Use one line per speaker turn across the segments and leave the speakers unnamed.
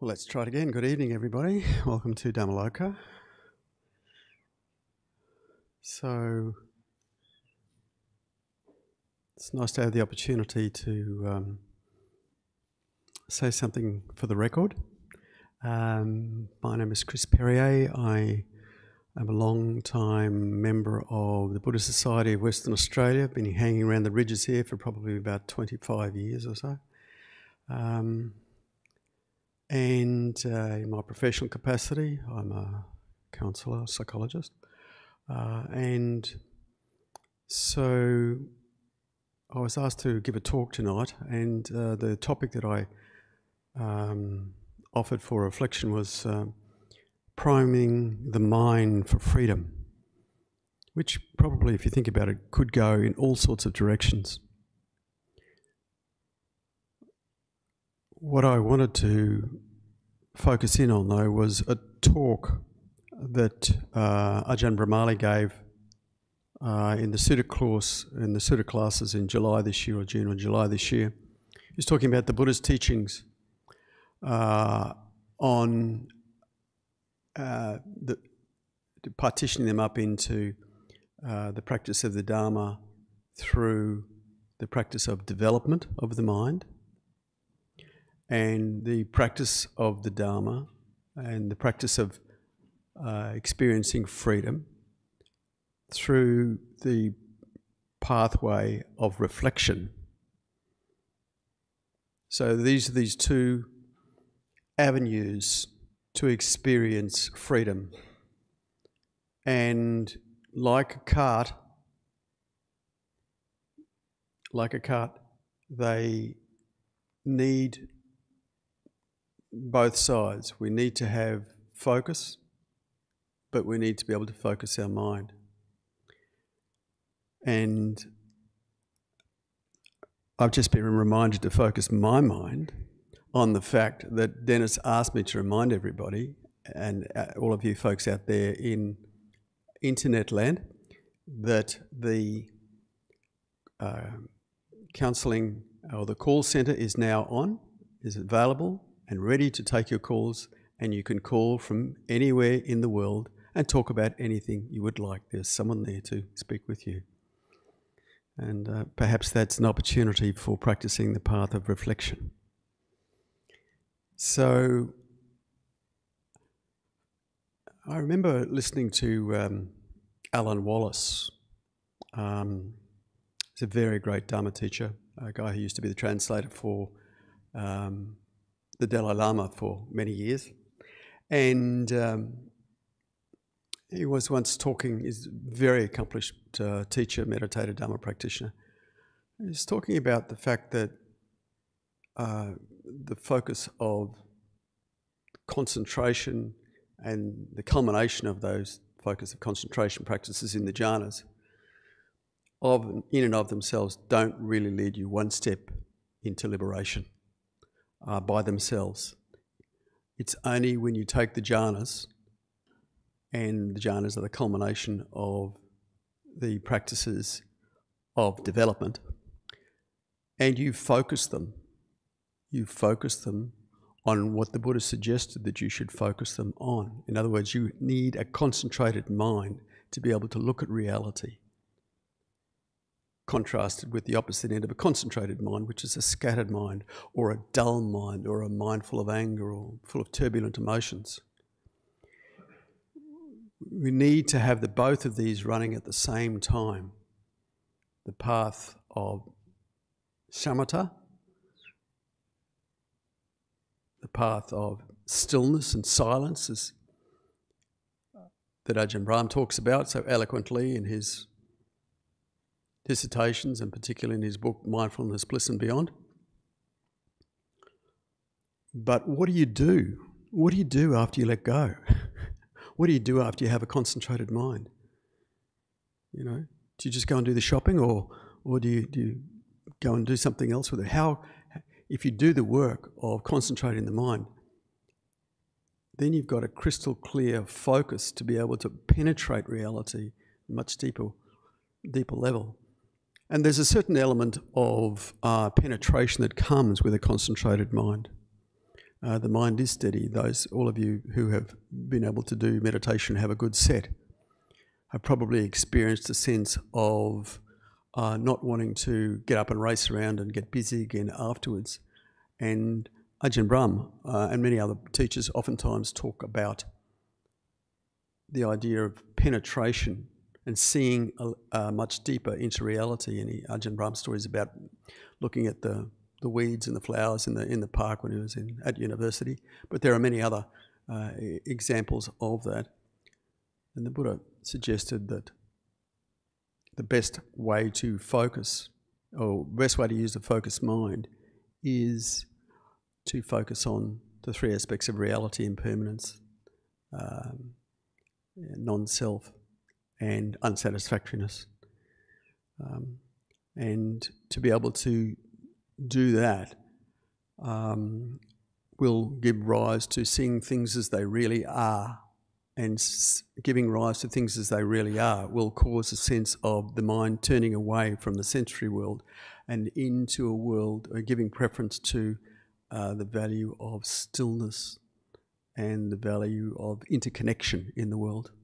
Well, let's try it again. Good evening, everybody. Welcome to Dhammaloka. So, it's nice to have the opportunity to say something for the record. My name is Chris Perrier. I am a long-time member of the Buddhist Society of Western Australia. I've been hanging around the ridges here for probably about 25 years or so. And in my professional capacity, I'm a counsellor, psychologist. And so I was asked to give a talk tonight, and the topic that I offered for reflection was priming the mind for freedom, which probably, if you think about it, could go in all sorts of directions. What I wanted to focus in on, though, was a talk that Ajahn Brahmali gave in the Sutta course, in the Sutta classes in July this year, or June or July this year. He was talking about the Buddha's teachings on partitioning them up into the practice of the Dharma through the practice of development of the mind, and the practice of the Dharma and the practice of experiencing freedom through the pathway of reflection. So these are these two avenues to experience freedom. And like a cart, they need both sides. We need to have focus, but we need to be able to focus our mind. And I've just been reminded to focus my mind on the fact that Dennis asked me to remind everybody, and all of you folks out there in internet land, that the counselling or the call centre is now on, is available and ready to take your calls, and you can call from anywhere in the world and talk about anything you would like. There's someone there to speak with you. And perhaps that's an opportunity for practicing the path of reflection. So I remember listening to Alan Wallace. He's a very great Dharma teacher, a guy who used to be the translator for the Dalai Lama for many years. And he was once talking, he's a very accomplished teacher, meditator, Dharma practitioner. He's talking about the fact that the focus of concentration and the culmination of those focus of concentration practices in the jhanas in and of themselves don't really lead you one step into liberation by themselves. It's only when you take the jhanas, and the jhanas are the culmination of the practices of development, and you focus them on what the Buddha suggested that you should focus them on. In other words, you need a concentrated mind to be able to look at reality, contrasted with the opposite end of a concentrated mind, which is a scattered mind, or a dull mind, or a mind full of anger, or full of turbulent emotions. We need to have both of these running at the same time. The path of samatha, the path of stillness and silence, that Ajahn Brahm talks about so eloquently in his dissertations, and particularly in his book Mindfulness, Bliss and Beyond. But what do you do? What do you do after you let go? What do you do after you have a concentrated mind? You know, do you just go and do the shopping, or do you go and do something else with it? If you do the work of concentrating the mind, then you've got a crystal clear focus to be able to penetrate reality at a much deeper level. And there's a certain element of penetration that comes with a concentrated mind. the mind is steady. All of you who have been able to do meditation, have a good set, have probably experienced a sense of not wanting to get up and race around and get busy again afterwards. And Ajahn Brahm and many other teachers oftentimes talk about the idea of penetration and seeing much deeper into reality. And Ajahn Brahm's story is about looking at the weeds and the flowers in the park when he was at university. But there are many other examples of that. And the Buddha suggested that the best way to focus, or best way to use the focused mind, is to focus on the three aspects of reality: impermanence, non-self, and unsatisfactoriness. And to be able to do that will give rise to seeing things as they really are. And giving rise to things as they really are will cause a sense of the mind turning away from the sensory world and into a world, giving preference to the value of stillness and the value of interconnection in the world.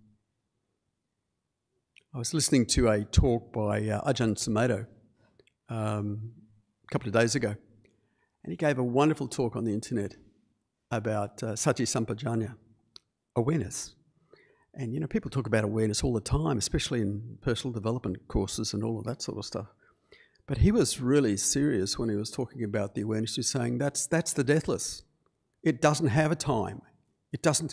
I was listening to a talk by Ajahn Sumedho a couple of days ago, and he gave a wonderful talk on the internet about Sati Sampajanya, awareness. And, you know, people talk about awareness all the time, especially in personal development courses and all of that sort of stuff. But he was really serious when he was talking about the awareness. He was saying that's the deathless. It doesn't have a time. It doesn't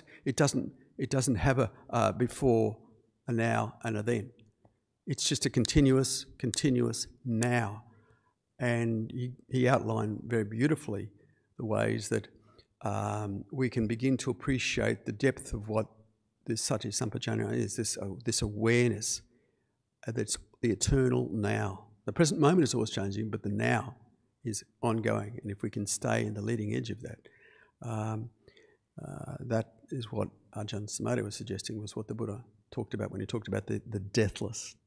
have a before, a now, and a then. It's just a continuous now. And he outlined very beautifully the ways that we can begin to appreciate the depth of what this Sati Sampajanya is, this awareness that's the eternal now. The present moment is always changing, but the now is ongoing. And if we can stay in the leading edge of that, that is what Ajahn Sumedho was suggesting, was what the Buddha talked about when he talked about the deathless.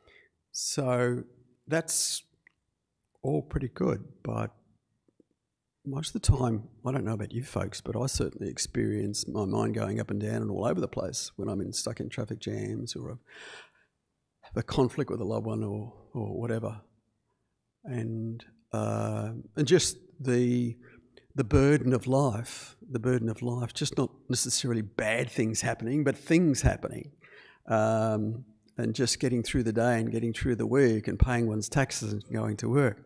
So that's all pretty good, but most of the time, I don't know about you folks, but I certainly experience my mind going up and down and all over the place when I'm stuck in traffic jams or have a conflict with a loved one or whatever. And just the burden of life, just not necessarily bad things happening, but things happening. And just getting through the day and getting through the week and paying one's taxes and going to work.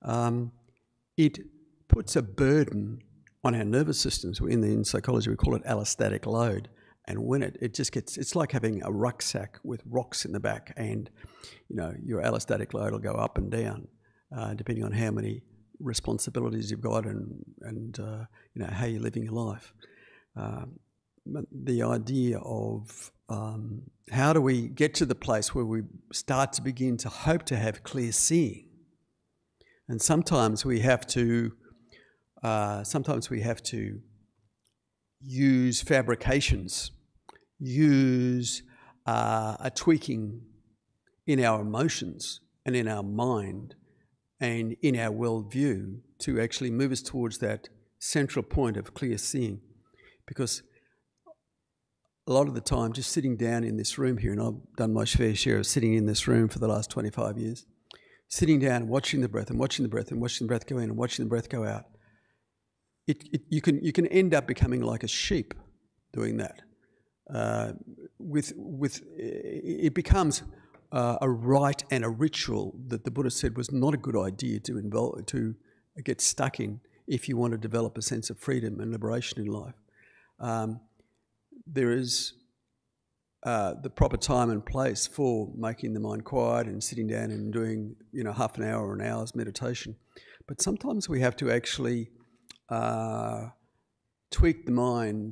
It puts a burden on our nervous systems. In psychology, we call it allostatic load. And when it just gets, it's like having a rucksack with rocks in the back, and your allostatic load will go up and down depending on how many responsibilities you've got and how you're living your life. But the idea of how do we get to the place where we start to begin to hope to have clear seeing, and sometimes we have to use fabrications, use a tweaking in our emotions and in our mind and in our worldview to actually move us towards that central point of clear seeing. Because a lot of the time, just sitting down in this room here, and I've done my fair share of sitting in this room for the last 25 years, sitting down and watching the breath and watching the breath and watching the breath go in and watching the breath go out, you can end up becoming like a sheep doing that. It becomes a rite and a ritual that the Buddha said was not a good idea to get stuck in if you want to develop a sense of freedom and liberation in life. There is the proper time and place for making the mind quiet and sitting down and doing half an hour or an hour's meditation. But sometimes we have to actually tweak the mind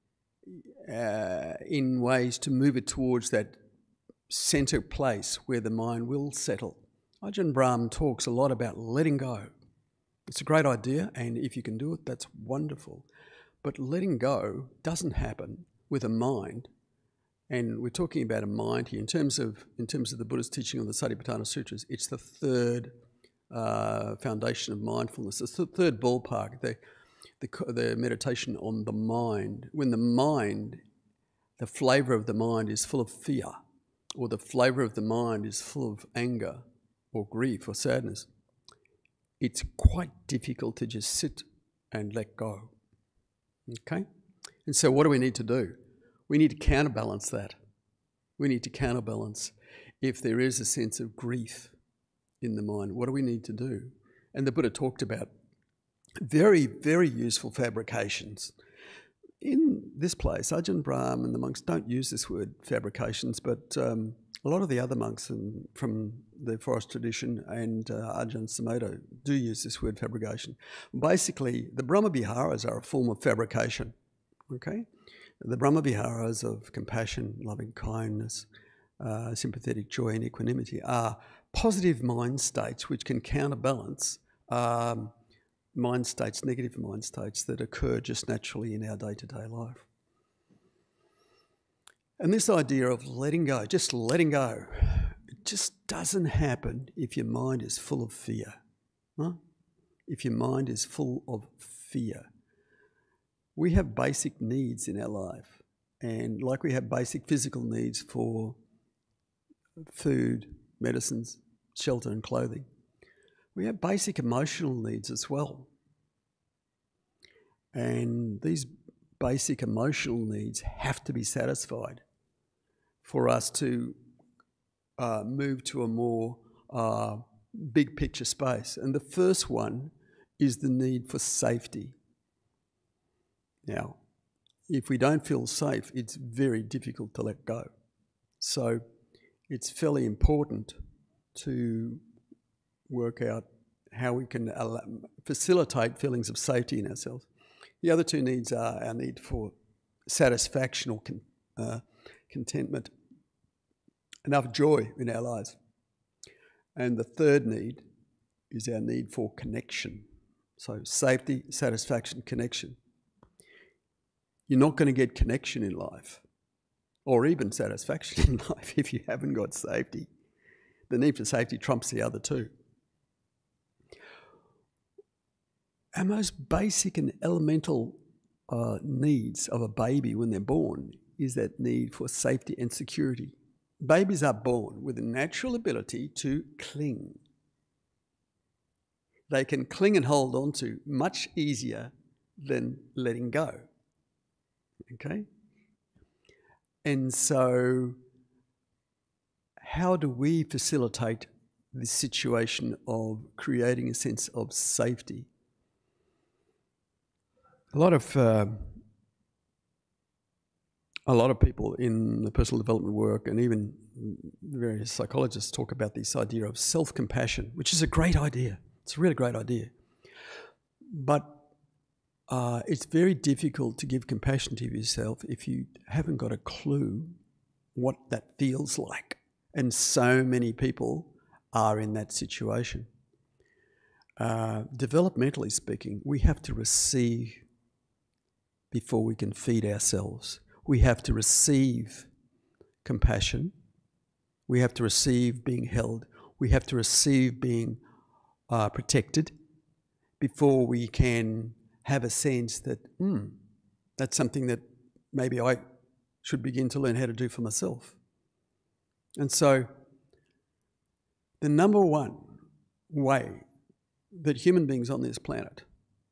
in ways to move it towards that centre place where the mind will settle. Ajahn Brahm talks a lot about letting go. It's a great idea, and if you can do it, that's wonderful. But letting go doesn't happen with a mind, and we're talking about a mind here in terms of the Buddha's teaching on the Satipatthana Sutras. It's the third foundation of mindfulness. It's the third ballpark. the meditation on the mind. When the flavour of the mind is full of fear, or the flavour of the mind is full of anger or grief or sadness, it's quite difficult to just sit and let go. Okay? And so what do we need to do? We need to counterbalance that. We need to counterbalance if there is a sense of grief in the mind. What do we need to do? And the Buddha talked about very, very useful fabrications. In this place, Ajahn Brahm and the monks don't use this word fabrications, but a lot of the other monks from the forest tradition and Ajahn Sumedho do use this word fabrication. Basically, the Brahma-viharas are a form of fabrication, okay? The Brahma-viharas of compassion, loving kindness, sympathetic joy and equanimity are positive mind states which can counterbalance mind states, negative mind states that occur just naturally in our day-to-day life. And this idea of letting go, just letting go, it just doesn't happen if your mind is full of fear. Huh? If your mind is full of fear. We have basic needs in our life, and like we have basic physical needs for food, medicines, shelter and clothing, we have basic emotional needs as well. And these basic emotional needs have to be satisfied for us to move to a more big picture space. And the first one is the need for safety. Now, if we don't feel safe, it's very difficult to let go. So it's fairly important to work out how we can facilitate feelings of safety in ourselves. The other two needs are our need for satisfaction or contentment, enough joy in our lives. And the third need is our need for connection. So safety, satisfaction, connection. You're not going to get connection in life, or even satisfaction in life, if you haven't got safety. The need for safety trumps the other two. Our most basic and elemental needs of a baby when they're born is that need for safety and security. Babies are born with a natural ability to cling. They can cling and hold on to much easier than letting go. Okay? And so how do we facilitate this situation of creating a sense of safety? A lot of people in the personal development work and even various psychologists talk about this idea of self-compassion, which is a great idea. It's a really great idea. But it's very difficult to give compassion to yourself if you haven't got a clue what that feels like. And so many people are in that situation. Developmentally speaking, we have to receive before we can feed ourselves. We have to receive compassion. We have to receive being held. We have to receive being protected before we can have a sense that, that's something that maybe I should begin to learn how to do for myself. And so the number one way that human beings on this planet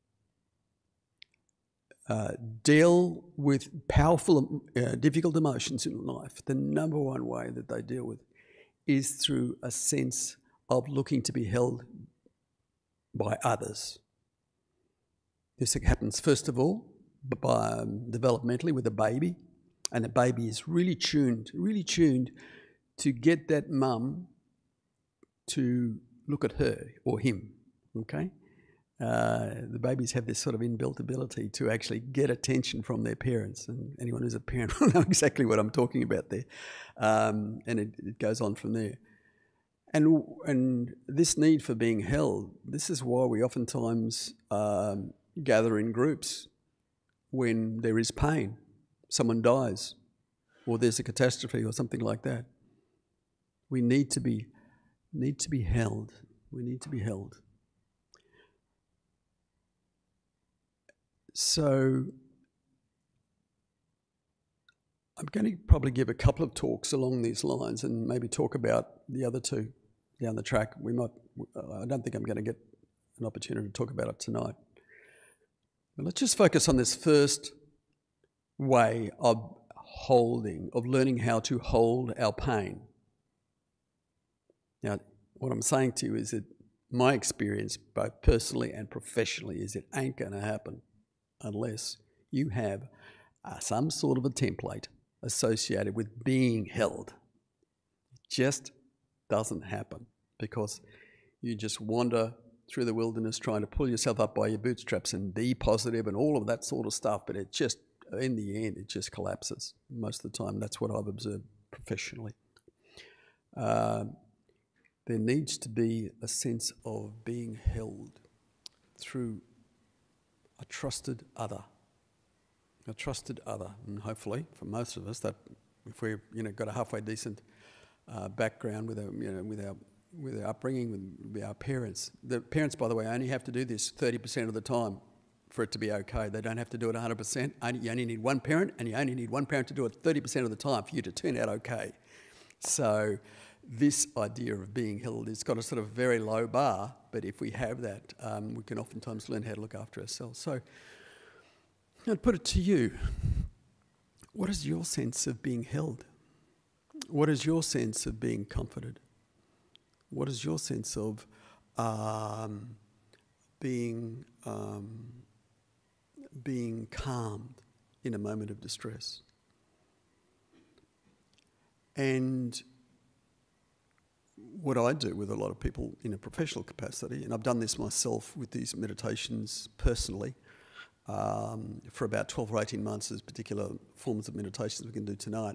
deal with powerful, difficult emotions in life, the number one way that they deal with is through a sense of looking to be held by others. This happens first of all by, developmentally with a baby, and the baby is really tuned to get that mum to look at her or him, okay? The babies have this sort of inbuilt ability to actually get attention from their parents, and anyone who's a parent will know exactly what I'm talking about there. And it goes on from there. And this need for being held, this is why we oftentimes gather in groups when there is pain, someone dies, or there's a catastrophe or something like that. We need to be held. We need to be held. So I'm going to probably give a couple of talks along these lines and maybe talk about the other two down the track. I don't think I'm going to get an opportunity to talk about it tonight. But let's just focus on this first way of learning how to hold our pain. Now, what I'm saying to you is that my experience, both personally and professionally, is it ain't going to happen unless you have some sort of a template associated with being held. It just doesn't happen because you just wander through the wilderness trying to pull yourself up by your bootstraps and be positive and all of that sort of stuff, but it just, in the end, it just collapses. Most of the time, that's what I've observed professionally. There needs to be a sense of being held through a trusted other. A trusted other, and hopefully for most of us, that if we've got a halfway decent background with our upbringing, with our parents. The parents, by the way, only have to do this 30% of the time for it to be okay. They don't have to do it 100%. You only need one parent, and you only need one parent to do it 30% of the time for you to turn out okay. So this idea of being held has got a sort of very low bar, but if we have that, we can oftentimes learn how to look after ourselves. So I'd put it to you, what is your sense of being held? What is your sense of being comforted? What is your sense of being calmed in a moment of distress? And what I do with a lot of people in a professional capacity, and I've done this myself with these meditations personally, for about 12 or 18 months, there's particular forms of meditations we can do tonight,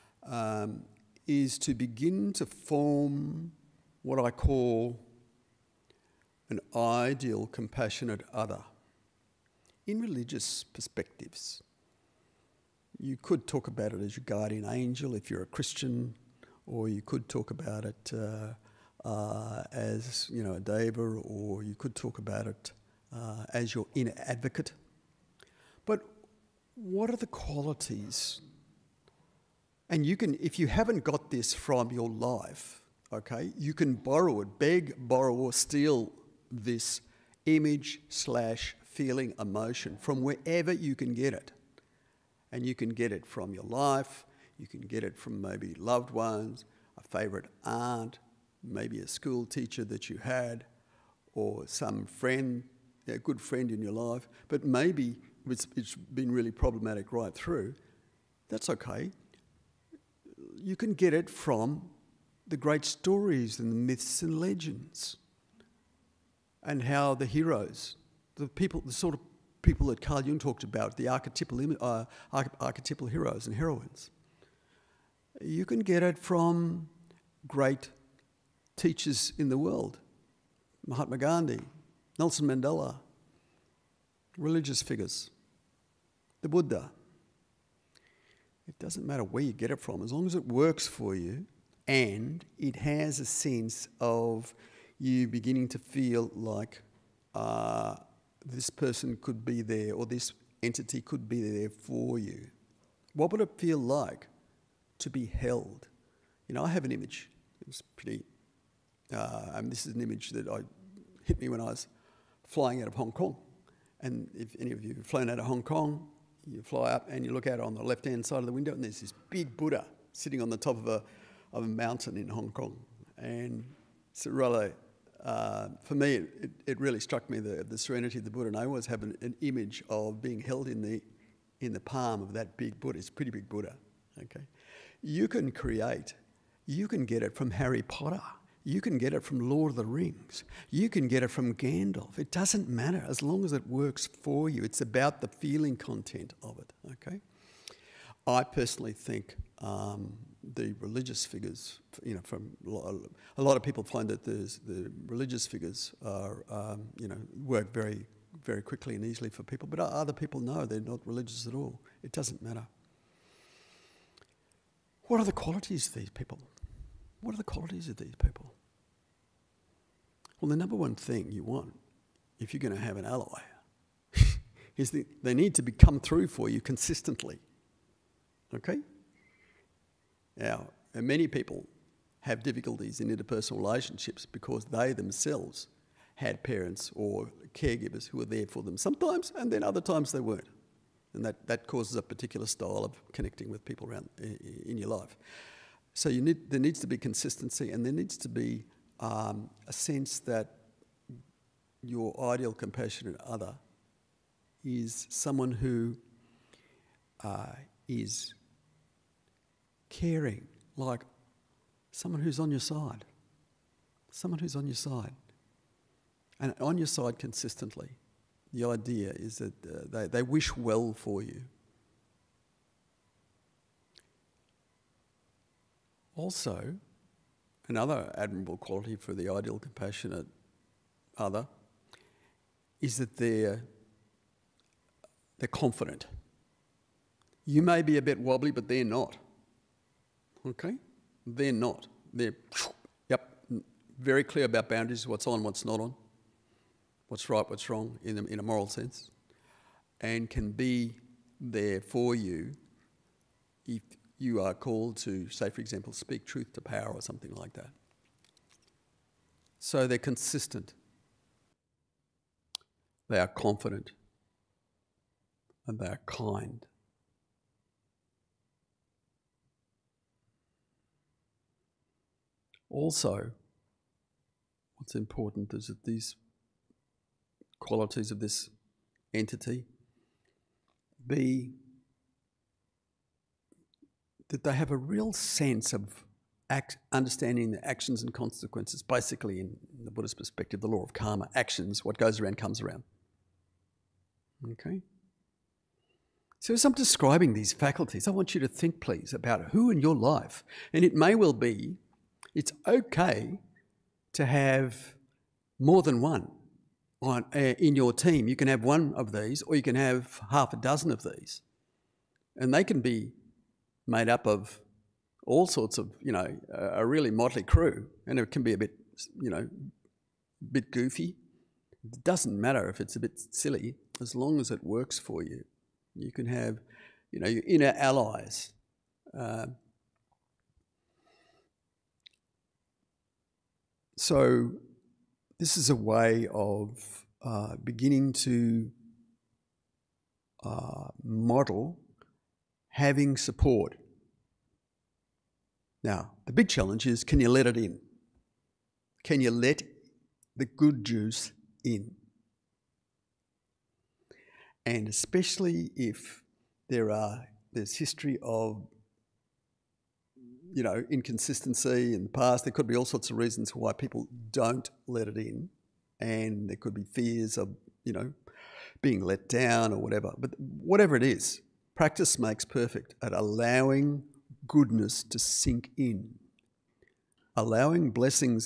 is to begin to form what I call an ideal compassionate other in religious perspectives. You could talk about it as your guardian angel if you're a Christian, or you could talk about it as a deva, or you could talk about it as your inner advocate. But what are the qualities? And you can, if you haven't got this from your life, okay, you can borrow it, beg, borrow, or steal this image / feeling, emotion from wherever you can get it. And you can get it from your life, you can get it from maybe loved ones, a favourite aunt, maybe a school teacher that you had, or some friend, a good friend in your life, but maybe it's been really problematic right through. That's okay. You can get it from the great stories and the myths and legends, and how the heroes, the sort of people that Carl Jung talked about, the archetypal heroes and heroines. You can get it from great teachers in the world, Mahatma Gandhi, Nelson Mandela, religious figures, the Buddha. It doesn't matter where you get it from, as long as it works for you and it has a sense of you beginning to feel like this person could be there, or this entity could be there for you. What would it feel like to be held? I have an image. It was pretty, this is an image that hit me when I was flying out of Hong Kong. And if any of you have flown out of Hong Kong, you fly up and you look out on the left-hand side of the window, and there's this big Buddha sitting on the top of a mountain in Hong Kong. And it's really, for me, it really struck me the serenity of the Buddha. And I always have an image of being held in the palm of that big Buddha. It's a pretty big Buddha. Okay, you can get it from Harry Potter. You can get it from Lord of the Rings. You can get it from Gandalf. It doesn't matter as long as it works for you. It's about the feeling content of it, okay? I personally think the religious figures, from a lot of people find that the religious figures are, work very, very quickly and easily for people, but other people know they're not religious at all. It doesn't matter. What are the qualities of these people? What are the qualities of these people? Well, the number one thing you want, if you're going to have an ally, they need to come through for you consistently. Okay? Now, and many people have difficulties in interpersonal relationships because they themselves had parents or caregivers who were there for them sometimes, and then other times they weren't. And that causes a particular style of connecting with people around in your life. So there needs to be consistency, and there needs to be a sense that your ideal compassionate other is someone who is caring, like someone who's on your side. Someone who's on your side. And on your side consistently. The idea is that they wish well for you. Also, another admirable quality for the ideal compassionate other is that they're confident. You may be a bit wobbly, but they're not. Okay? They're not. They're, very clear about boundaries, what's on, what's not on, what's right, what's wrong in a moral sense, and can be there for you if you are called to, say, for example, speak truth to power or something like that. So they're consistent. They are confident. And they are kind. Also, what's important is that these qualities of this entity be that they have a real sense of understanding the actions and consequences, basically in the Buddhist perspective, the law of karma, actions, what goes around comes around. Okay? So as I'm describing these faculties, I want you to think, please, about who in your life, and it may well be, it's okay to have more than one in your team. You can have one of these, or you can have half a dozen of these. And they can be made up of all sorts of, a really motley crew. And it can be a bit, bit goofy. It doesn't matter if it's a bit silly, as long as it works for you. You can have, your inner allies. So this is a way of beginning to model having support. Now, the big challenge is, can you let it in? Can you let the good juice in? And especially if there's history of, inconsistency in the past, there could be all sorts of reasons why people don't let it in, and there could be fears of, being let down or whatever. But whatever it is, practice makes perfect at allowing goodness to sink in, allowing blessings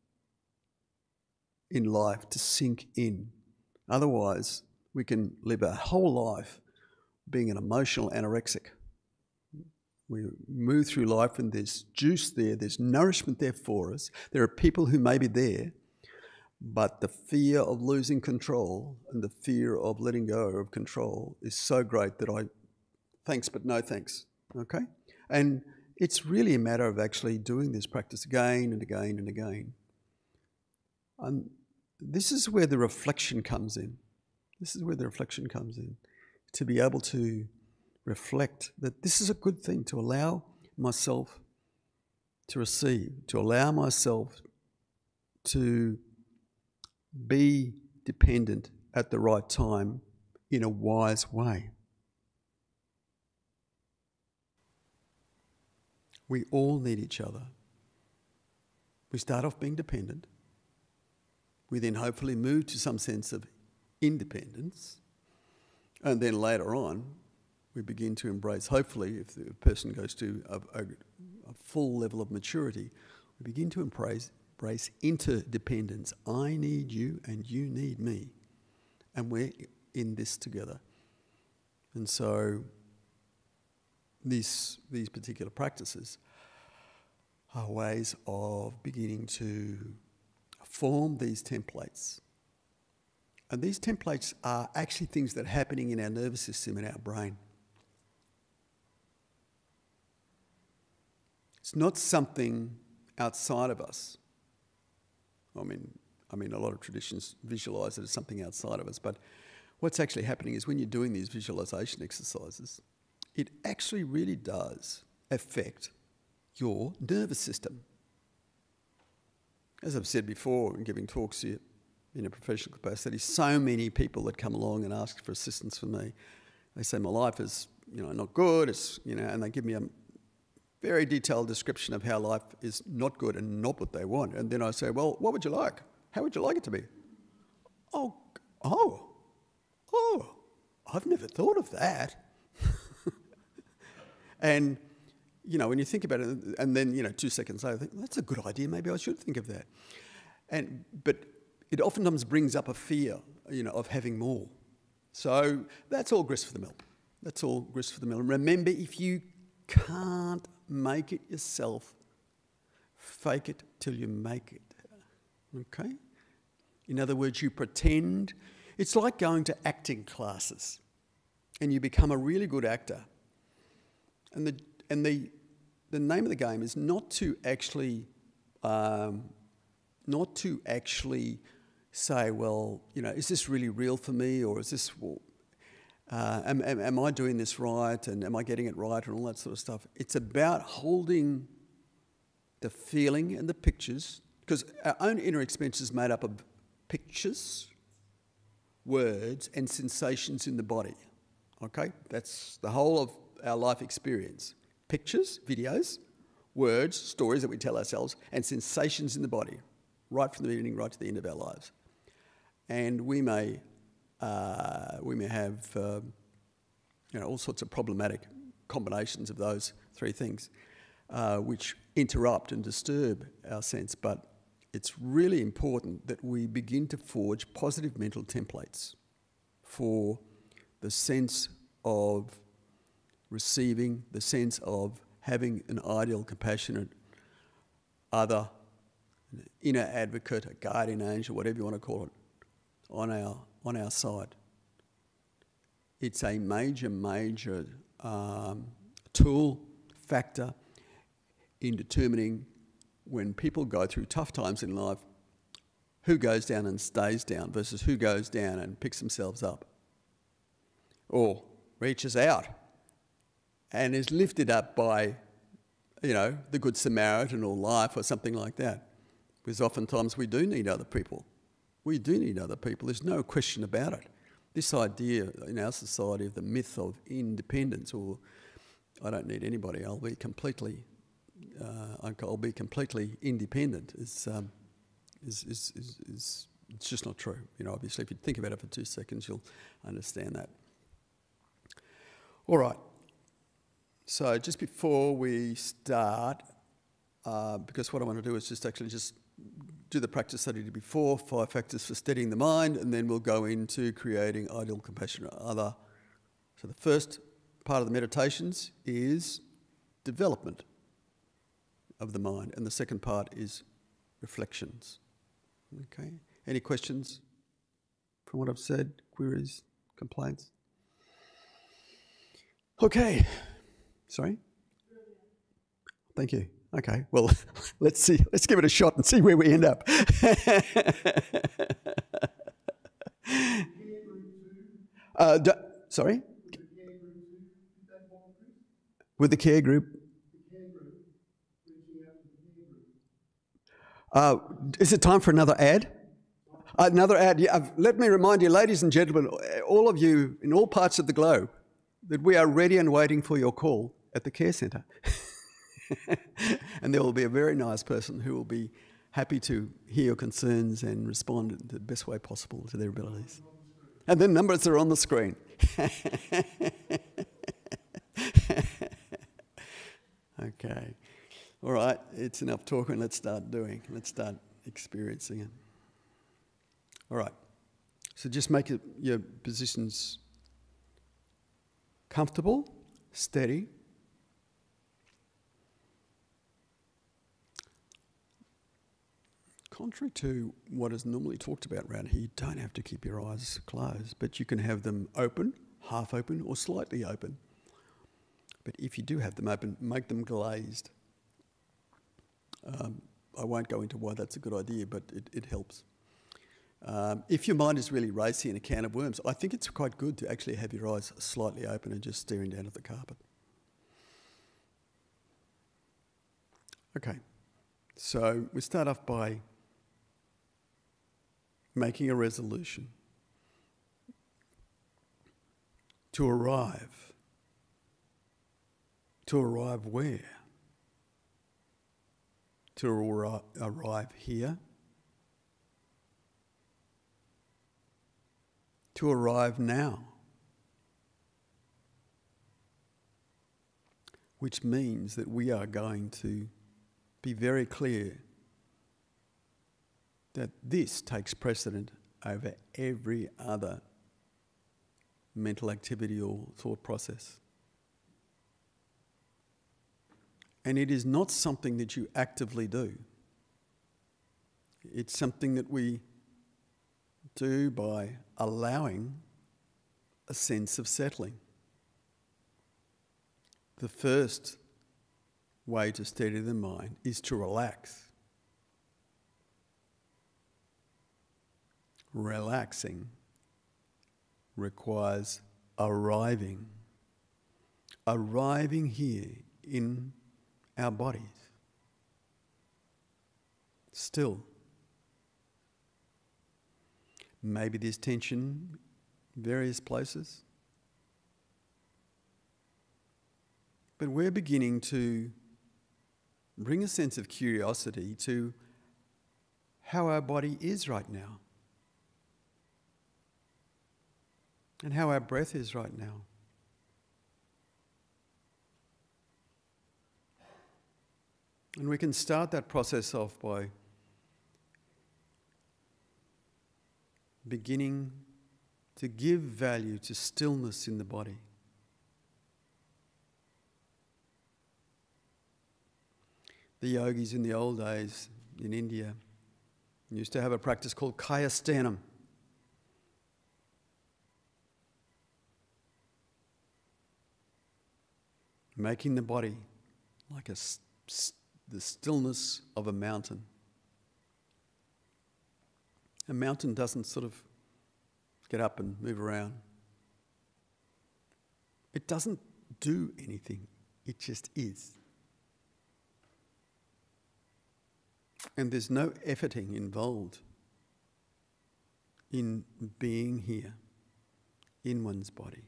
in life to sink in. Otherwise, we can live our whole life being an emotional anorexic. We move through life and there's juice there, there's nourishment there for us. There are people who may be there, but the fear of losing control and the fear of letting go of control is so great that thanks but no thanks, okay? And it's really a matter of actually doing this practice again and again and again. And this is where the reflection comes in. This is where the reflection comes in. To be able to reflect that this is a good thing, to allow myself to receive, to allow myself to be dependent at the right time in a wise way. We all need each other. We start off being dependent. We then hopefully move to some sense of independence. And then later on, we begin to embrace, hopefully, if the person goes to a full level of maturity, we begin to embrace interdependence. I need you and you need me. And we're in this together. And so these particular practices are ways of beginning to form these templates And these templates are actually things that are happening in our nervous system, in our brain. It's not something outside of us. I mean, a lot of traditions visualize it as something outside of us, but what's actually happening is when you're doing these visualization exercises, it actually really does affect your nervous system. As I've said before in giving talks here in a professional capacity, so many people that come along and ask for assistance from me, they say my life is, not good, and they give me a very detailed description of how life is not good and not what they want. And then I say, well, what would you like? How would you like it to be? Oh, I've never thought of that. And, when you think about it, and then, 2 seconds later, I think, that's a good idea, maybe I should think of that. But it oftentimes brings up a fear, of having more. So that's all grist for the mill. That's all grist for the mill. And remember, if you can't make it yourself, fake it till you make it. Okay? In other words, you pretend. It's like going to acting classes and you become a really good actor. And the name of the game is not to actually say, well, is this really real for me, or is this, am I doing this right, and am I getting it right, and all that sort of stuff. It's about holding the feeling and the pictures, because our own inner experience is made up of pictures, words, and sensations in the body. Okay? That's the whole of our life experience. Pictures, videos, words, stories that we tell ourselves, and sensations in the body, right from the beginning, right to the end of our lives. And we may have all sorts of problematic combinations of those three things, which interrupt and disturb our sense. But it's really important that we begin to forge positive mental templates for the sense of receiving, the sense of having an ideal, compassionate other, an inner advocate, a guardian angel, whatever you want to call it, on our side. It's a major tool, factor in determining, when people go through tough times in life, who goes down and stays down versus who goes down and picks themselves up or reaches out and is lifted up by, the Good Samaritan or life or something like that. Because oftentimes we do need other people. We do need other people. There's no question about it. This idea in our society of the myth of independence, or I don't need anybody, I'll be completely independent, is it's just not true. Obviously, if you think about it for 2 seconds, you'll understand that. All right. So just before we start, because what I want to do is just do the practice that I did before, 5 factors for steadying the mind, and then we'll go into creating ideal, compassionate other. So the first part of the meditations is development of the mind, and the second part is reflections. Okay? Any questions from what I've said? Queries? Complaints? Okay. Sorry? Thank you. Okay, well, let's see. Let's give it a shot and see where we end up. Sorry? With the care group? Is it time for another ad? Another ad. Yeah, let me remind you, ladies and gentlemen, all of you in all parts of the globe, that we are ready and waiting for your call at the care centre. And there will be a very nice person who will be happy to hear your concerns and respond in the best way possible to their abilities. And the numbers are on the screen. Okay. All right, it's enough talking. Let's start doing. Let's start experiencing it. All right. So just make your positions comfortable, steady. contrary to what is normally talked about around here, you don't have to keep your eyes closed, but you can have them open, half open, or slightly open. But if you do have them open, make them glazed. I won't go into why that's a good idea, but it helps. If your mind is really racy in a can of worms, I think it's quite good to actually have your eyes slightly open and just staring down at the carpet. Okay, so we start off by making a resolution to arrive. To arrive where? To arrive here. To arrive now. Which means that we are going to be very clear that this takes precedent over every other mental activity or thought process. And it is not something that you actively do. It's something that we do by allowing a sense of settling. The first way to steady the mind is to relax. Relaxing requires arriving here in our bodies. Still, maybe there's tension in various places, but we're beginning to bring a sense of curiosity to how our body is right now and how our breath is right now. And we can start that process off by beginning to give value to stillness in the body. The yogis in the old days in India used to have a practice called Kayastanam. Making the body like the stillness of a mountain. A mountain doesn't sort of get up and move around. It doesn't do anything. It just is. And there's no efforting involved in being here in one's body.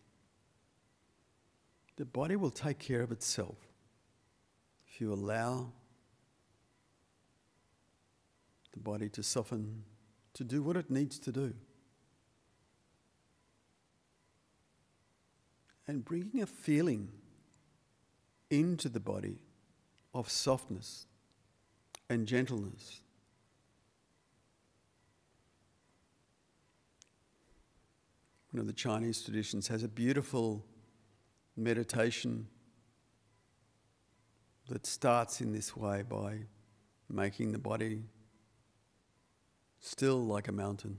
The body will take care of itself if you allow the body to soften, to do what it needs to do. And bringing a feeling into the body of softness and gentleness. One of the Chinese traditions has a beautiful meditation that starts in this way by making the body still like a mountain,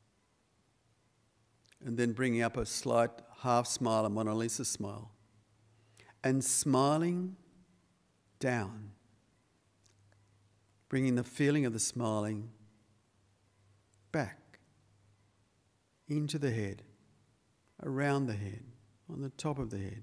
and then bringing up a slight half smile, a Mona Lisa smile, and smiling down, bringing the feeling of the smiling back into the head, around the head, on the top of the head,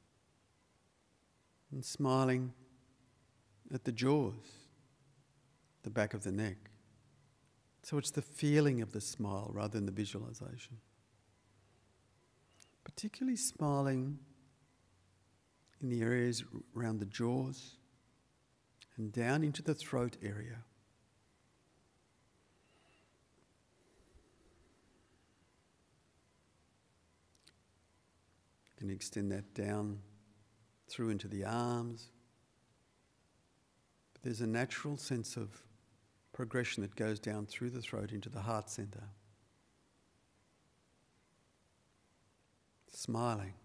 and smiling at the jaws, the back of the neck. So it's the feeling of the smile rather than the visualization. Particularly smiling in the areas around the jaws and down into the throat area. You can extend that down through into the arms. But there's a natural sense of progression that goes down through the throat into the heart center. Smiling,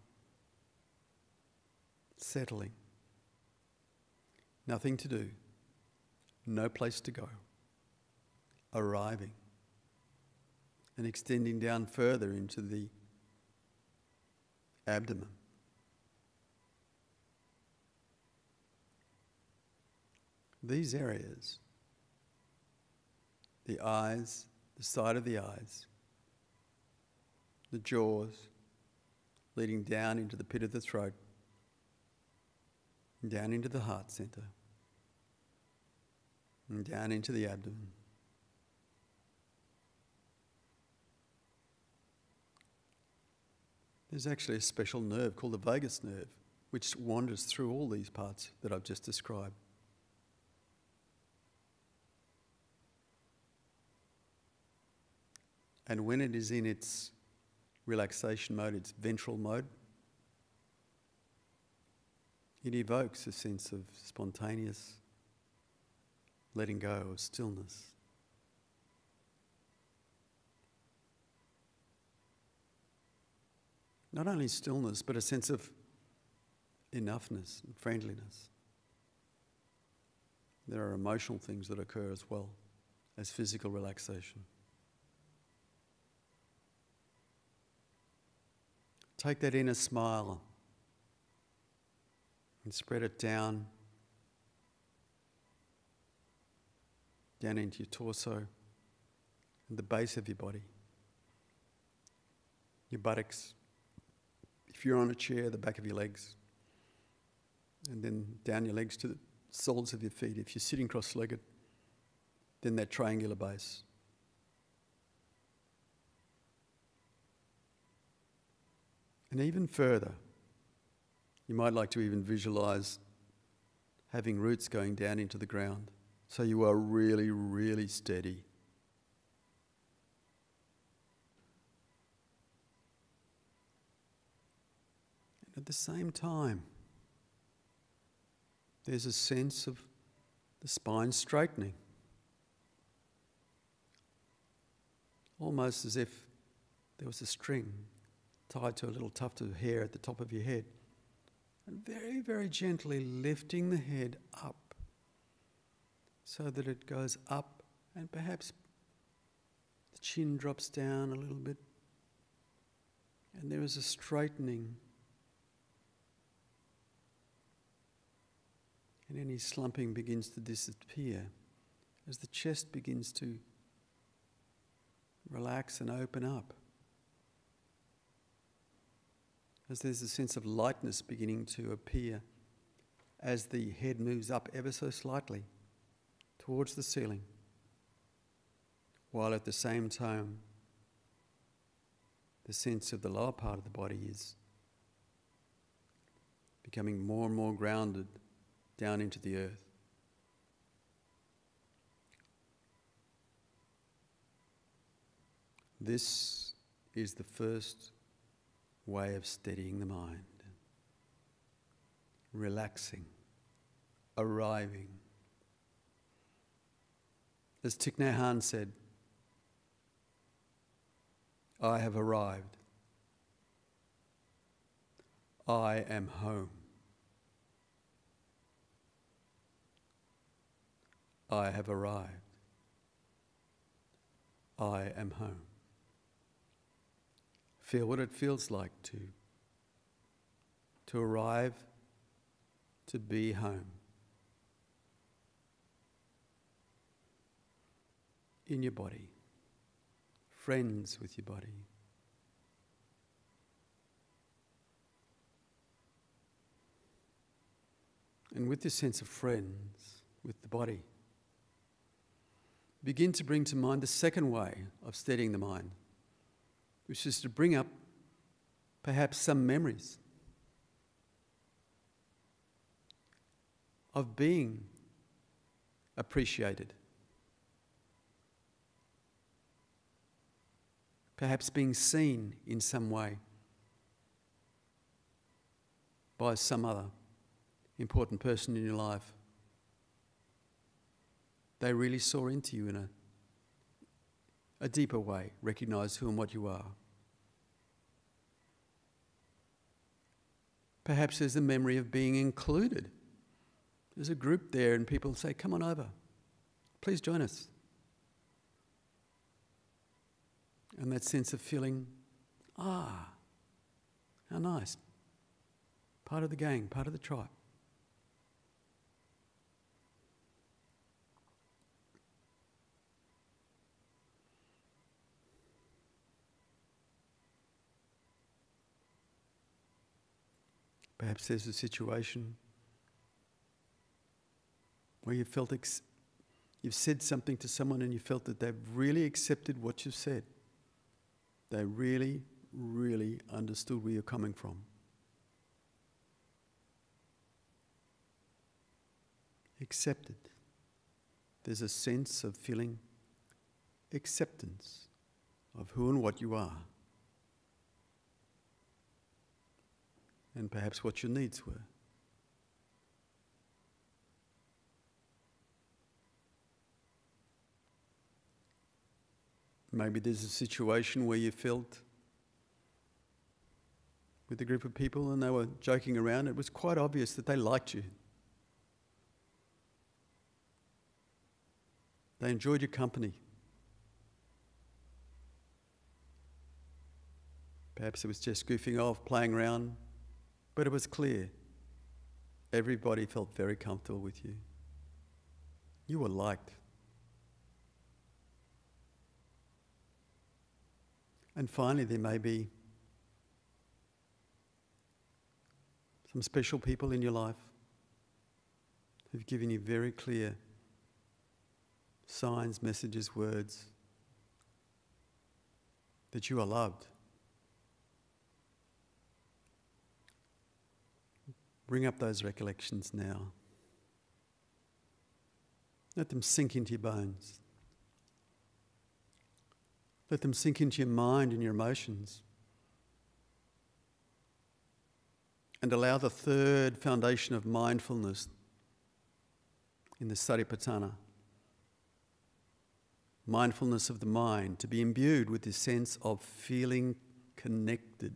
settling, nothing to do, no place to go, arriving, and extending down further into the abdomen. These areas, the eyes, the side of the eyes, the jaws, leading down into the pit of the throat, down into the heart center, and down into the abdomen. There's actually a special nerve called the vagus nerve, which wanders through all these parts that I've just described. And when it is in its relaxation mode, its ventral mode, it evokes a sense of spontaneous letting go, of stillness. Not only stillness, but a sense of enoughness and friendliness. There are emotional things that occur as well as physical relaxation. Take that inner smile and spread it down into your torso and the base of your body, your buttocks. If you're on a chair, the back of your legs, and then down your legs to the soles of your feet. If you're sitting cross-legged, then that triangular base. And even further, you might like to even visualize having roots going down into the ground, so you are really, really steady. And at the same time, there's a sense of the spine straightening, almost as if there was a string tied to a little tuft of hair at the top of your head, and very, very gently lifting the head up so that it goes up, and perhaps the chin drops down a little bit, and there is a straightening, and any slumping begins to disappear as the chest begins to relax and open up, as there's a sense of lightness beginning to appear as the head moves up ever so slightly towards the ceiling, while at the same time the sense of the lower part of the body is becoming more and more grounded down into the earth. This is the first way of steadying the mind. Relaxing, arriving. As Thich Nhat Hanh said, I have arrived. I am home. I have arrived. I am home. Feel what it feels like to arrive, to be home. In your body, friends with your body. And with this sense of friends with the body, begin to bring to mind the second way of steadying the mind, which is to bring up perhaps some memories of being appreciated, perhaps being seen in some way by some other important person in your life. They really saw into you in a deeper way, recognize who and what you are. Perhaps there's a memory of being included. There's a group there and people say, come on over, please join us. And that sense of feeling, how nice. Part of the gang, part of the tribe. Perhaps there's a situation where you felt you've said something to someone and you felt that they've really accepted what you've said. They really, really understood where you're coming from. Accepted. There's a sense of feeling acceptance of who and what you are. And perhaps what your needs were. Maybe there's a situation where you felt with a group of people and they were joking around. It was quite obvious that they liked you. They enjoyed your company. Perhaps it was just goofing off, playing around, but it was clear. Everybody felt very comfortable with you. You were liked. And finally, there may be some special people in your life who've given you very clear signs, messages, words that you are loved. Bring up those recollections now. Let them sink into your bones. Let them sink into your mind and your emotions. And allow the third foundation of mindfulness in the Satipatthana, mindfulness of the mind, to be imbued with this sense of feeling connected.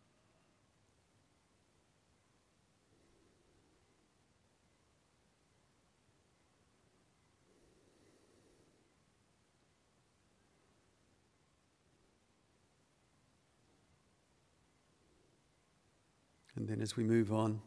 And then as we move on,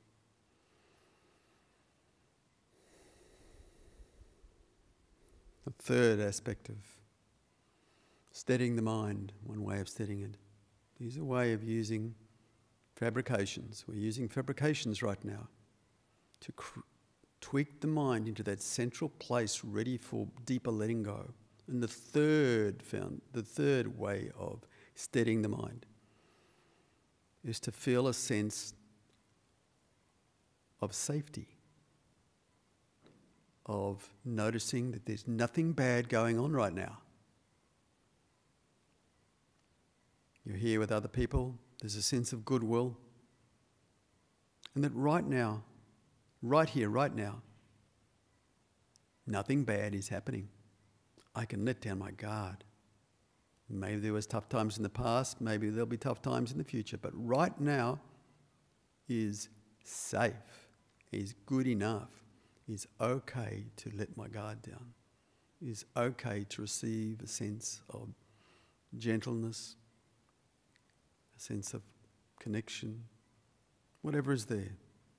the third aspect of steadying the mind, one way of steadying it, is a way of using fabrications. We're using fabrications right now to tweak the mind into that central place ready for deeper letting go. And the third way of steadying the mind is to feel a sense of safety, of noticing that there's nothing bad going on right now. You're here with other people, there's a sense of goodwill, and that right now, right here, right now, nothing bad is happening. I can let down my guard. Maybe there was tough times in the past, maybe there'll be tough times in the future, but right now is safe, is good enough, is okay to let my guard down, is okay to receive a sense of gentleness, a sense of connection, whatever is there.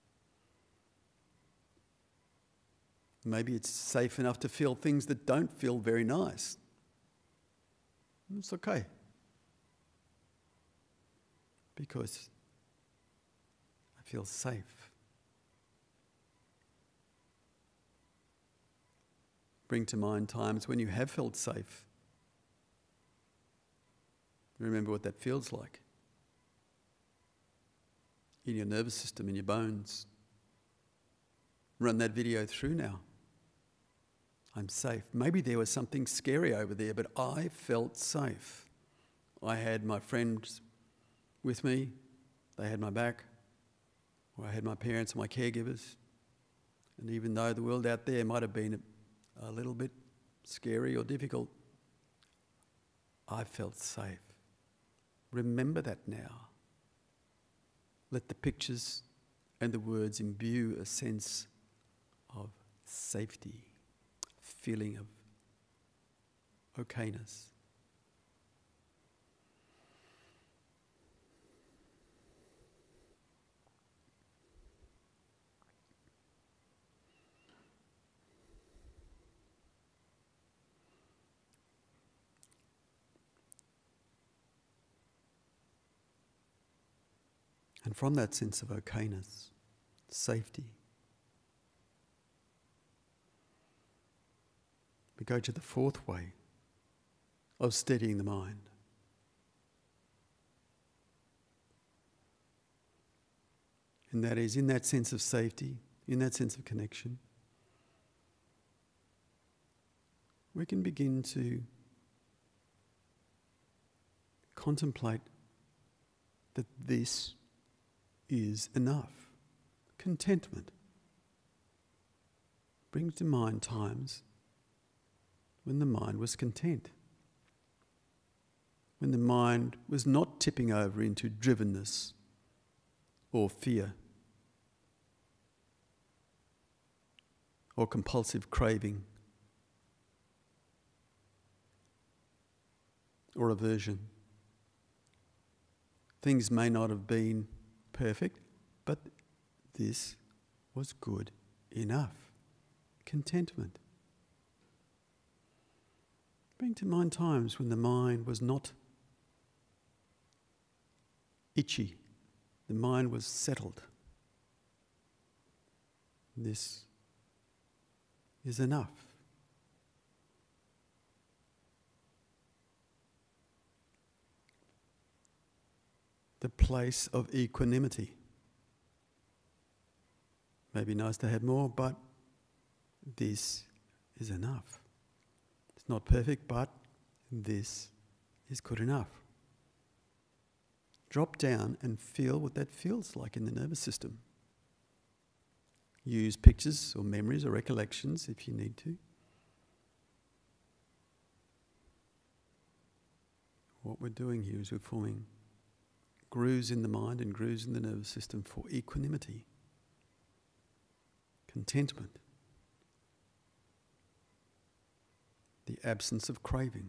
Maybe it's safe enough to feel things that don't feel very nice. It's okay. Because I feel safe. Bring to mind times when you have felt safe. Remember what that feels like. In your nervous system, in your bones. Run that video through now. I'm safe. Maybe there was something scary over there, but I felt safe. I had my friends with me. They had my back. Or I had my parents and my caregivers. And even though the world out there might have been a little bit scary or difficult, I felt safe. Remember that now. Let the pictures and the words imbue a sense of safety, feeling of okayness. And from that sense of okayness, safety, we go to the fourth way of steadying the mind. And that is, in that sense of safety, in that sense of connection, we can begin to contemplate that this is enough. Contentment brings to mind times when the mind was content, when the mind was not tipping over into drivenness or fear or compulsive craving or aversion. Things may not have been perfect, but this was good enough. Contentment. Bring to mind times when the mind was not itchy, the mind was settled. This is enough. The place of equanimity. Maybe nice to have more, but this is enough. It's not perfect, but this is good enough. Drop down and feel what that feels like in the nervous system. Use pictures or memories or recollections if you need to. What we're doing here is we're forming grooves in the mind and grooves in the nervous system for equanimity, contentment, the absence of craving.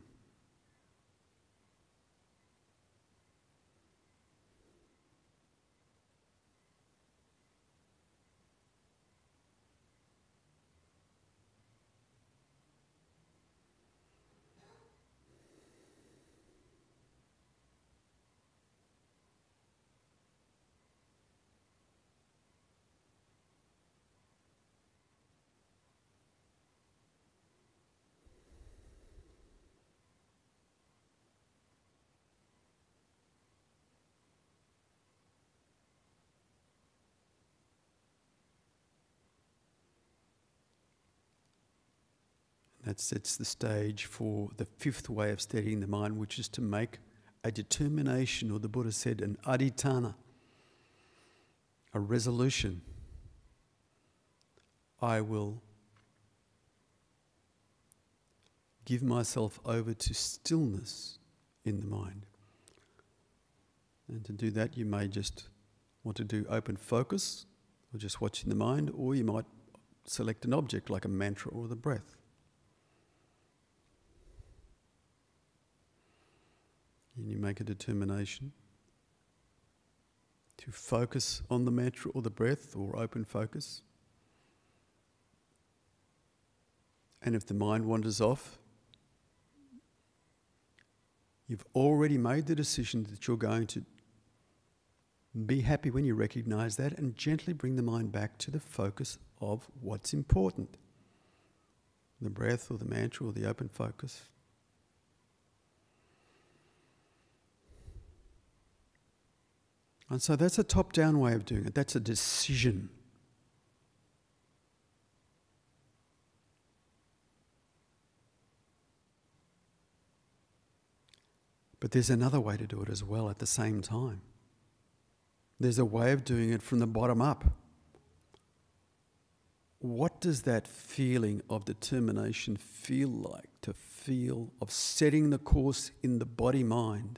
That sets the stage for the fifth way of steadying the mind, which is to make a determination, or the Buddha said, an adhitthana, a resolution. I will give myself over to stillness in the mind. And to do that, you may just want to do open focus, or just watching the mind, or you might select an object like a mantra or the breath. And you make a determination to focus on the mantra or the breath, or open focus. And if the mind wanders off, you've already made the decision that you're going to be happy when you recognize that, and gently bring the mind back to the focus of what's important. The breath or the mantra or the open focus. And so that's a top-down way of doing it. That's a decision. But there's another way to do it as well at the same time. There's a way of doing it from the bottom up. What does that feeling of determination feel like? To feel of setting the course in the body-mind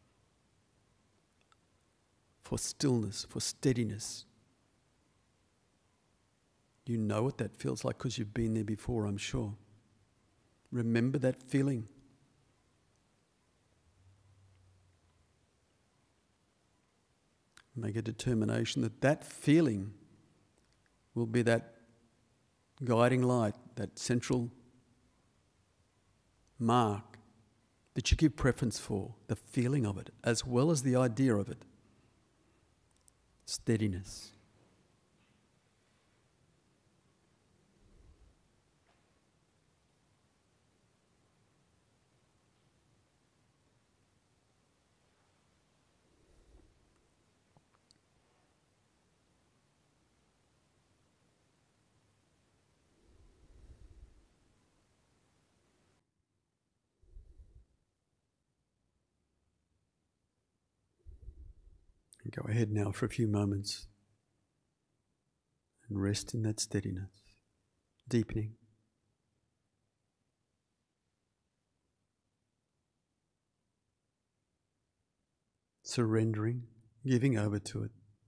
for stillness, for steadiness. You know what that feels like because you've been there before, I'm sure. Remember that feeling. Make a determination that that feeling will be that guiding light, that central mark that you give preference for, the feeling of it, as well as the idea of it. steadiness. And go ahead now for a few moments and rest in that steadiness, deepening. Surrendering, giving over to it,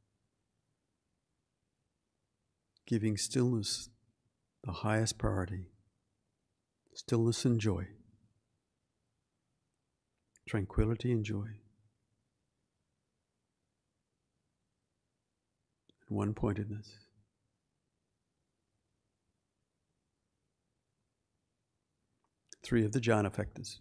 giving stillness the highest priority, stillness and joy, tranquility and joy, and one-pointedness. Three of the jhana factors.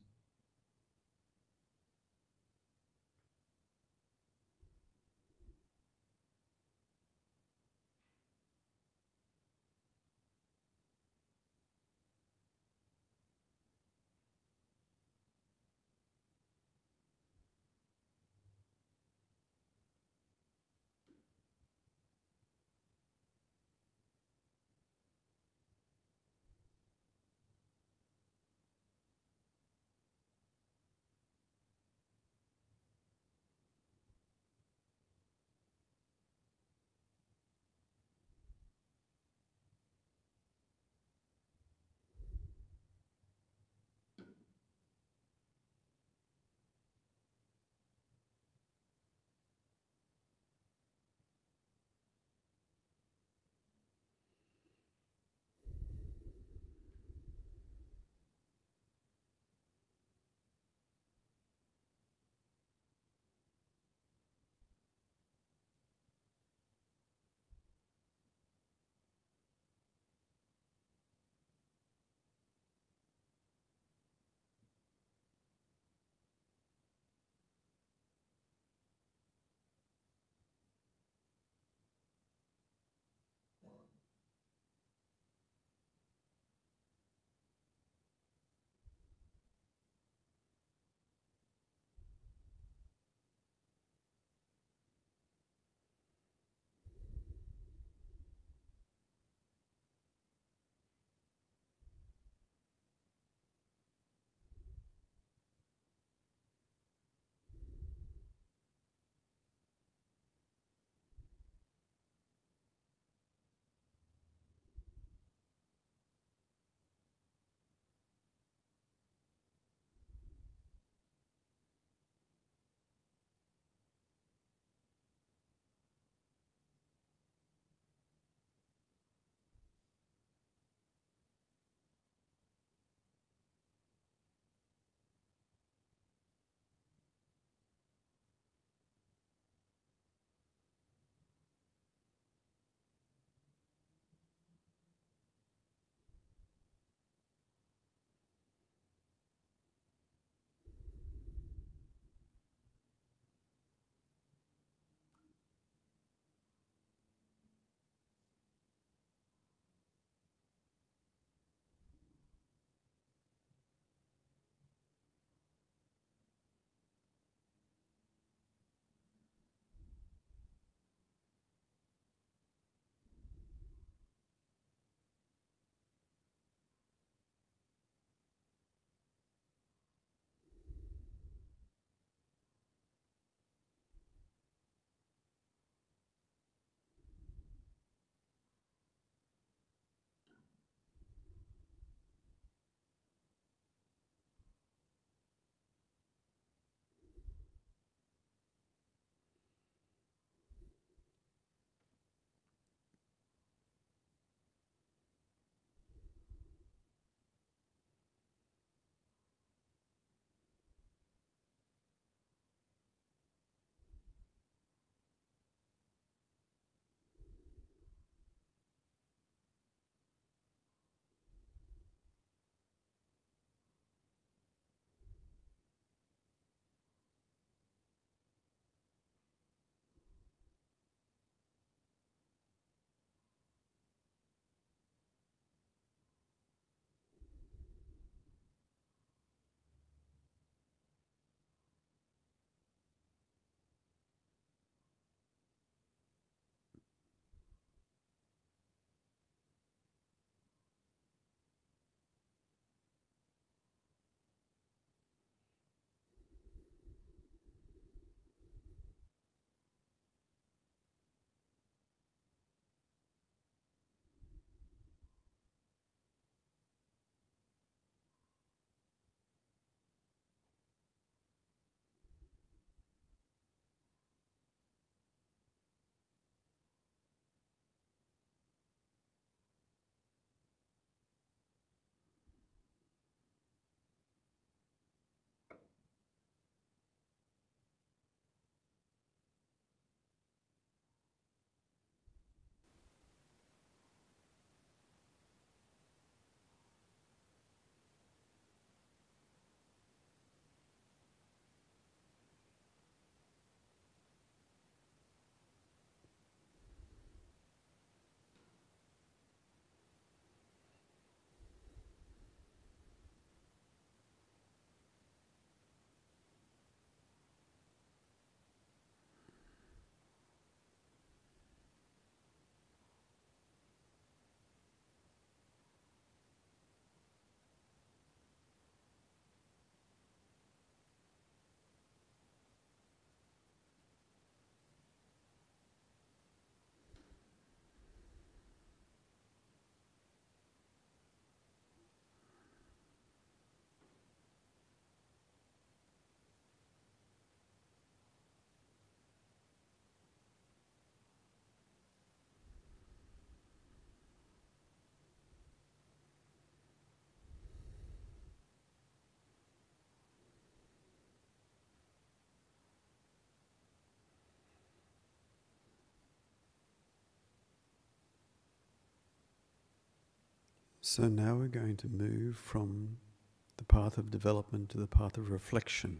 So now we're going to move from the path of development to the path of reflection.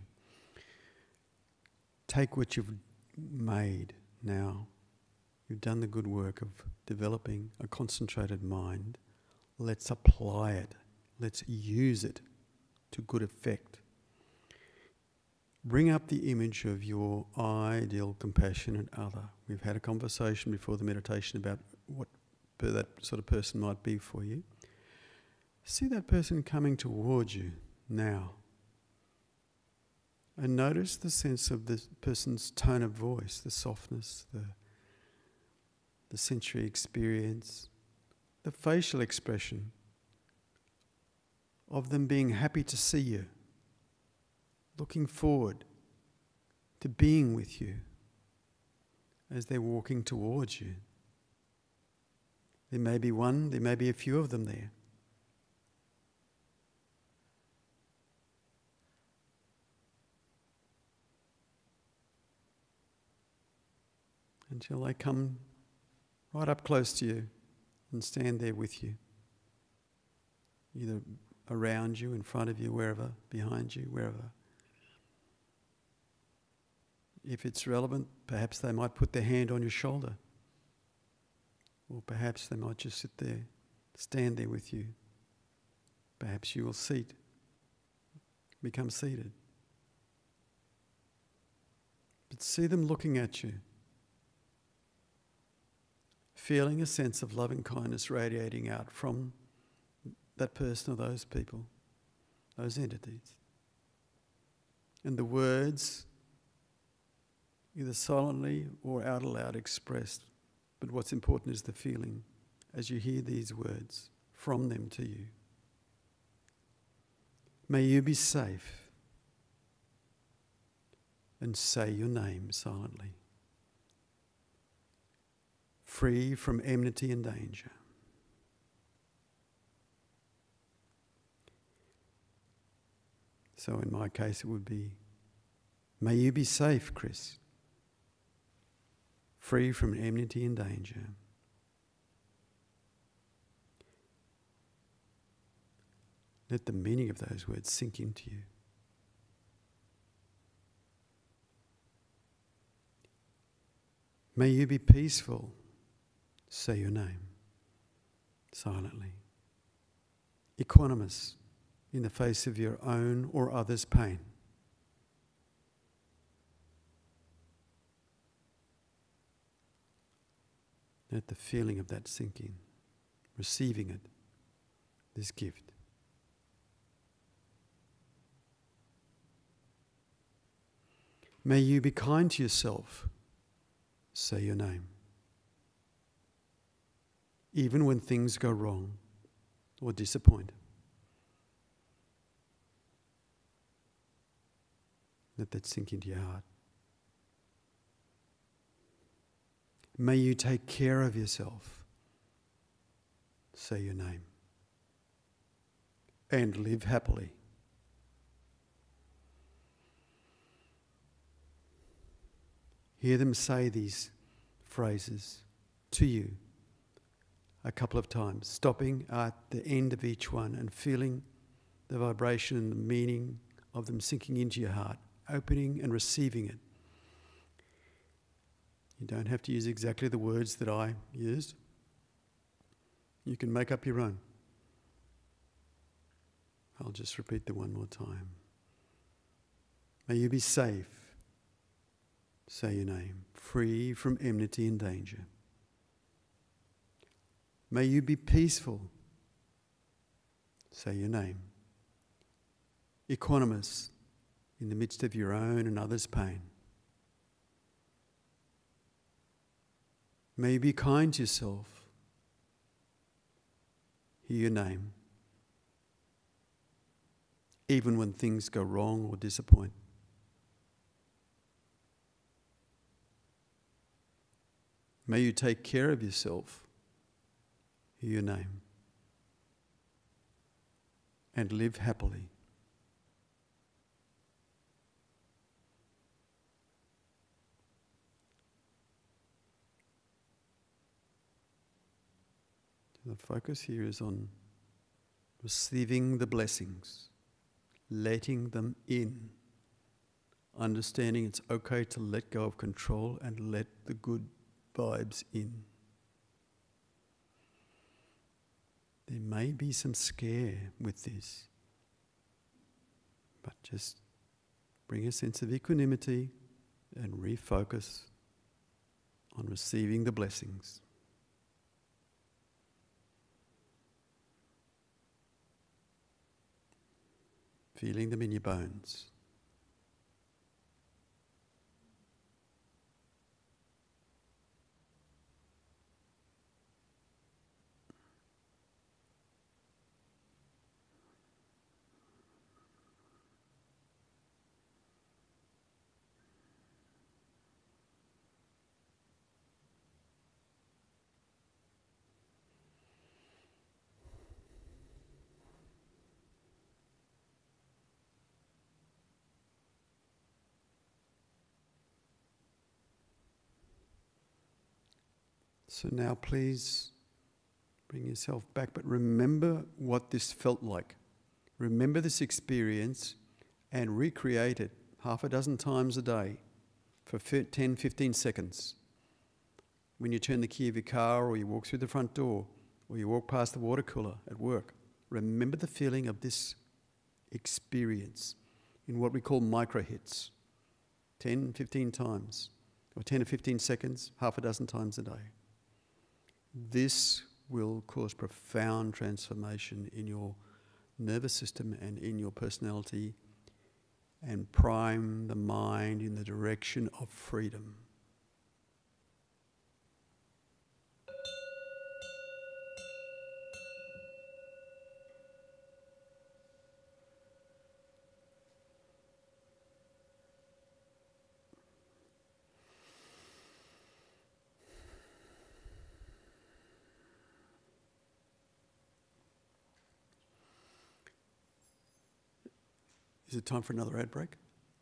Take what you've made now. You've done the good work of developing a concentrated mind. Let's apply it. Let's use it to good effect. Bring up the image of your ideal compassionate other. We've had a conversation before the meditation about what that sort of person might be for you. See that person coming towards you now. And notice the sense of the person's tone of voice, the softness, the sensory experience, the facial expression of them being happy to see you, looking forward to being with you as they're walking towards you. There may be one, there may be a few of them there. Until they come right up close to you and stand there with you. Either around you, in front of you, wherever, behind you, wherever. If it's relevant, perhaps they might put their hand on your shoulder. Or perhaps they might just sit there, stand there with you. Perhaps you will become seated. But see them looking at you, feeling a sense of loving kindness radiating out from that person or those people, those entities. And the words, either silently or out aloud expressed, but what's important is the feeling as you hear these words from them to you. May you be safe, and say your name silently. Free from enmity and danger. So in my case it would be, may you be safe, Chris. Free from enmity and danger. Let the meaning of those words sink into you. May you be peaceful. Say your name silently. Equanimous in the face of your own or others' pain. Let the feeling of that sink in, receiving it, this gift. May you be kind to yourself. Say your name. Even when things go wrong or disappoint. Let that sink into your heart. May you take care of yourself. Say your name. And live happily. Hear them say these phrases to you a couple of times, stopping at the end of each one and feeling the vibration and the meaning of them sinking into your heart, opening and receiving it. You don't have to use exactly the words that I used. You can make up your own. I'll just repeat them one more time. May you be safe. Say your name. Free from enmity and danger. May you be peaceful. Say your name. Equanimous in the midst of your own and others' pain. May you be kind to yourself. Hear your name. Even when things go wrong or disappoint. May you take care of yourself. Hear your name. And live happily. The focus here is on receiving the blessings, letting them in, understanding it's okay to let go of control and let the good vibes in. There may be some scare with this, but just bring a sense of equanimity and refocus on receiving the blessings. Feeling them in your bones. So now please bring yourself back, but remember what this felt like. Remember this experience and recreate it half a dozen times a day for 10, 15 seconds. When you turn the key of your car, or you walk through the front door, or you walk past the water cooler at work, remember the feeling of this experience in what we call micro hits. 10, 15 times, or 10 or 15 seconds, half a dozen times a day. This will cause profound transformation in your nervous system and in your personality, and prime the mind in the direction of freedom. Is it time for another ad break?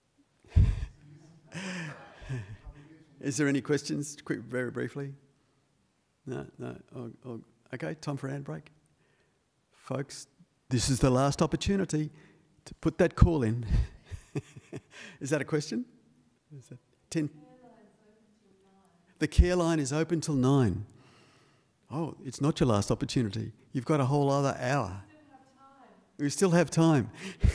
Is there any questions, very briefly? No. Okay, time for an ad break. Folks, this is the last opportunity to put that call in. Is that a question? Is that 10? The care line is open till 9. Oh, it's not your last opportunity. You've got a whole other hour. We still have time.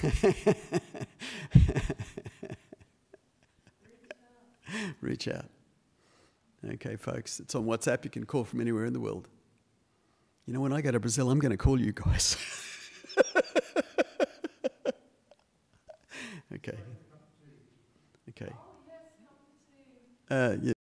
Reach out. Okay, folks, it's on WhatsApp. You can call from anywhere in the world. You know, when I go to Brazil, I'm going to call you guys. Okay. Okay. Yeah.